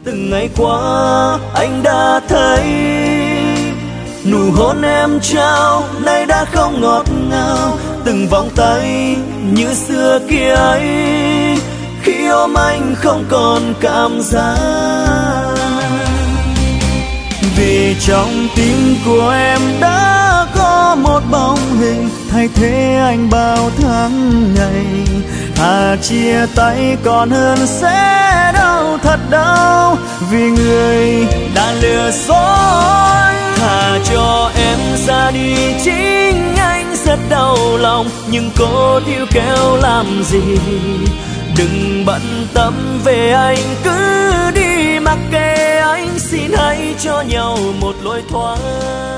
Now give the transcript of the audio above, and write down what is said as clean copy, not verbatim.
Từng ngày qua anh đã thấy nụ hôn em trao nay đã không ngọt ngào, từng vòng tay như xưa kia ấy, khi ôm anh không còn cảm giác. Vì trong tim của em đã có một bóng hình thay thế anh bao tháng ngày. Thà chia tay còn hơn sẽ đau thật đau, vì người đã lừa dối. Thà cho em ra đi chính anh rất đau lòng, nhưng cô níu kéo làm gì. Đừng bận tâm về anh, cứ đi mặc kệ anh, xin hãy cho nhau một lối thoát.